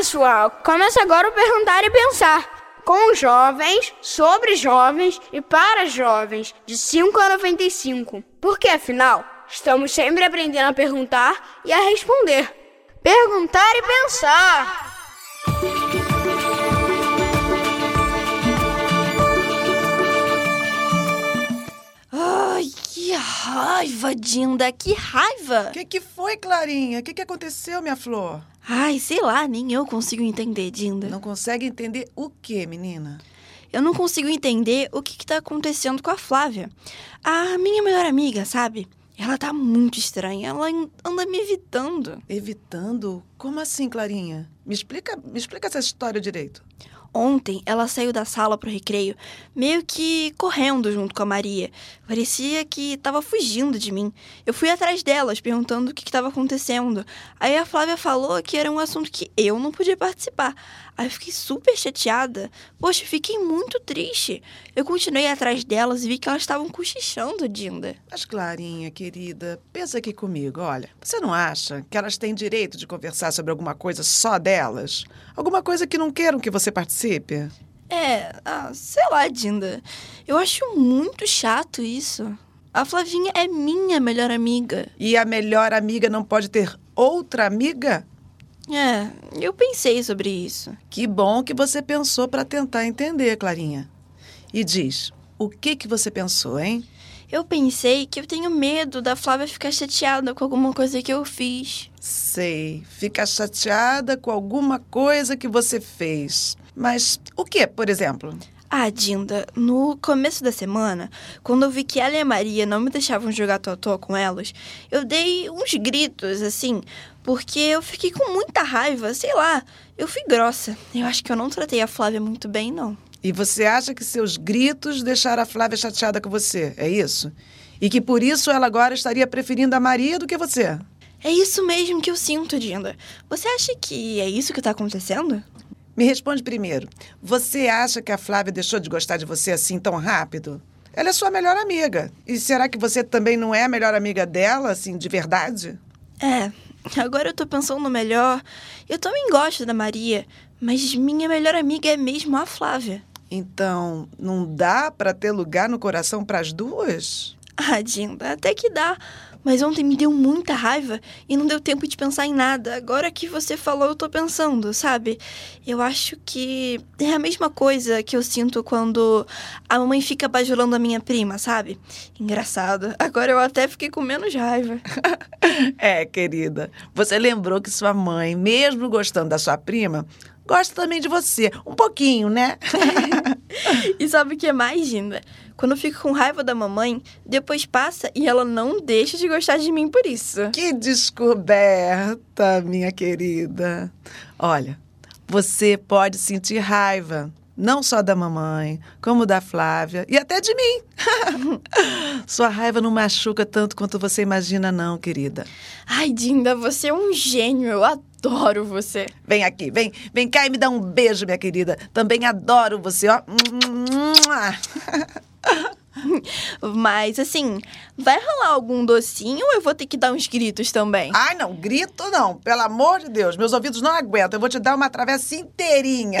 pessoal, começa agora o Perguntar e Pensar, com jovens, sobre jovens e para jovens, de 5 a 95. Porque, afinal, estamos sempre aprendendo a perguntar e a responder. Perguntar e Pensar! Ai, que raiva, Dinda, que raiva! O que foi, Clarinha? O que aconteceu, minha flor? Ai, sei lá, nem eu consigo entender, Dinda. Não consegue entender o quê, menina? Eu não consigo entender o que tá acontecendo com a Flávia. A minha melhor amiga, sabe? Ela tá muito estranha, ela anda me evitando. Evitando? Como assim, Clarinha? Me explica essa história direito. Ontem, ela saiu da sala pro recreio, meio que correndo junto com a Maria. Parecia que tava fugindo de mim. Eu fui atrás delas, perguntando o que tava acontecendo. Aí a Flávia falou que era um assunto que eu não podia participar. Aí eu fiquei super chateada. Poxa, fiquei muito triste. Eu continuei atrás delas e vi que elas estavam cochichando, Dinda. Mas, Clarinha, querida, pensa aqui comigo, olha. Você não acha que elas têm direito de conversar sobre alguma coisa só delas? Alguma coisa que não queiram que você participe? Sei lá, Dinda. Eu acho muito chato isso. A Flavinha é minha melhor amiga. E a melhor amiga não pode ter outra amiga? Eu pensei sobre isso. Que bom que você pensou para tentar entender, Clarinha. E diz, o que você pensou, hein? Eu pensei que eu tenho medo da Flávia ficar chateada com alguma coisa que eu fiz. Sei, fica chateada com alguma coisa que você fez. Mas o que, por exemplo? Dinda, no começo da semana, quando eu vi que ela e a Maria não me deixavam jogar totó com elas, eu dei uns gritos, assim, porque eu fiquei com muita raiva, sei lá, eu fui grossa. Eu acho que eu não tratei a Flávia muito bem, não. E você acha que seus gritos deixaram a Flávia chateada com você, é isso? E que por isso ela agora estaria preferindo a Maria do que você? É isso mesmo que eu sinto, Dinda. Você acha que é isso que tá acontecendo? Me responde primeiro. Você acha que a Flávia deixou de gostar de você assim tão rápido? Ela é sua melhor amiga. E será que você também não é a melhor amiga dela, assim, de verdade? Agora eu tô pensando melhor. Eu também gosto da Maria, mas minha melhor amiga é mesmo a Flávia. Então, não dá pra ter lugar no coração pras duas? Dinda, até que dá. Mas ontem me deu muita raiva e não deu tempo de pensar em nada. Agora que você falou, eu tô pensando, sabe? Eu acho que é a mesma coisa que eu sinto quando a mamãe fica bajulando a minha prima, sabe? Engraçado. Agora eu até fiquei com menos raiva. Querida. Você lembrou que sua mãe, mesmo gostando da sua prima, gosta também de você. Um pouquinho, né? E sabe o que é mais, Dinda? Quando eu fico com raiva da mamãe, depois passa e ela não deixa de gostar de mim por isso. Que descoberta, minha querida. Olha, você pode sentir raiva, não só da mamãe, como da Flávia e até de mim. Sua raiva não machuca tanto quanto você imagina, não, querida. Dinda, você é um gênio, eu adoro você. Vem aqui, vem cá e me dá um beijo, minha querida. Também adoro você, ó. Mas, assim, vai rolar algum docinho ou eu vou ter que dar uns gritos também? Ai, não, grito não. Pelo amor de Deus, meus ouvidos não aguentam. Eu vou te dar uma travessa inteirinha.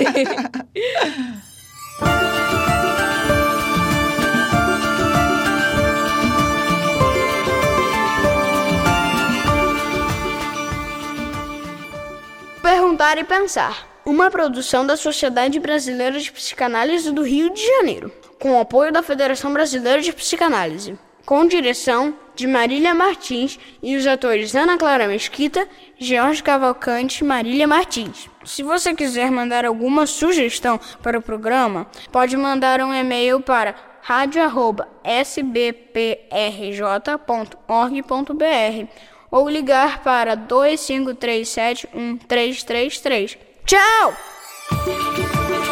Perguntar e Pensar, uma produção da Sociedade Brasileira de Psicanálise do Rio de Janeiro, com o apoio da Federação Brasileira de Psicanálise, com direção de Marília Martins e os atores Ana Clara Mesquita, Jorge Cavalcante e Marília Martins. Se você quiser mandar alguma sugestão para o programa, pode mandar um e-mail para radio@sbprj.org.br ou ligar para 25371333. Tchau!